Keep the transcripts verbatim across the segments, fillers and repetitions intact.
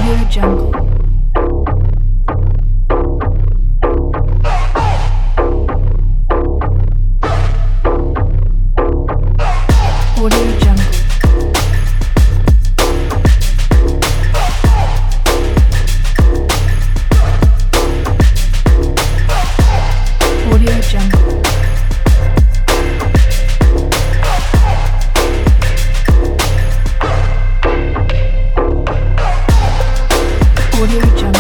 Audio Jungle. Audio Jungle. Audio Jungle. Audio Jungle.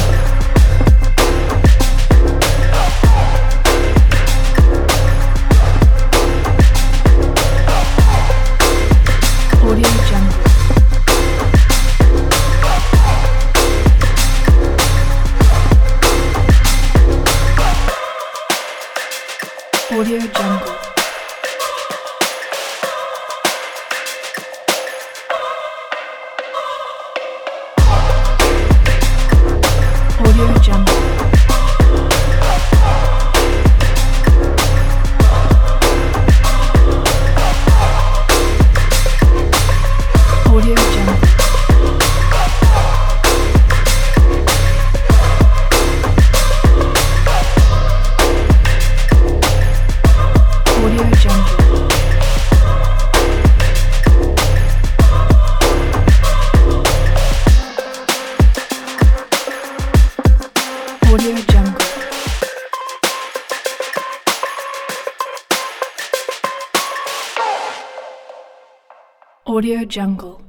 Audio Jungle. Audio Jungle. Audio Jungle. Audio Jungle. Audio Jungle. Audio Jungle. Audio Jungle.